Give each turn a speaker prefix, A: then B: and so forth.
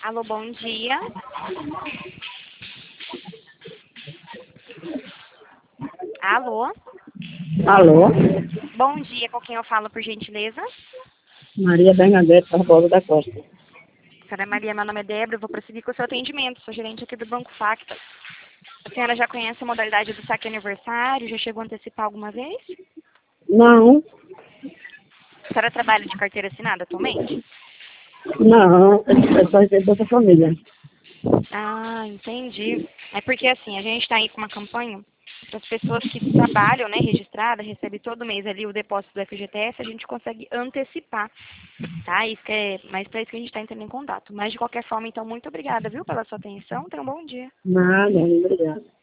A: Alô, bom dia. Alô?
B: Alô?
A: Bom dia, com quem eu falo, por gentileza?
B: Maria Bernadette Barbosa da Costa.
A: Senhora Maria, meu nome é Débora, eu vou prosseguir com o seu atendimento. Sou gerente aqui do Banco Facta. A senhora já conhece a modalidade do saque aniversário? Já chegou a antecipar alguma vez?
B: Não,
A: A senhora trabalha de carteira assinada atualmente?
B: não, é só gente dessa família.
A: Ah, entendi. É porque assim, a gente está aí com uma campanha para as pessoas que trabalham, né, registrada, recebem todo mês ali o depósito do FGTS, a gente consegue antecipar, tá? Isso que é mais para isso que a gente está entrando em contato. Mas de qualquer forma, então, muito obrigada, viu, pela sua atenção. Tenha um bom dia.
B: Nada, obrigada.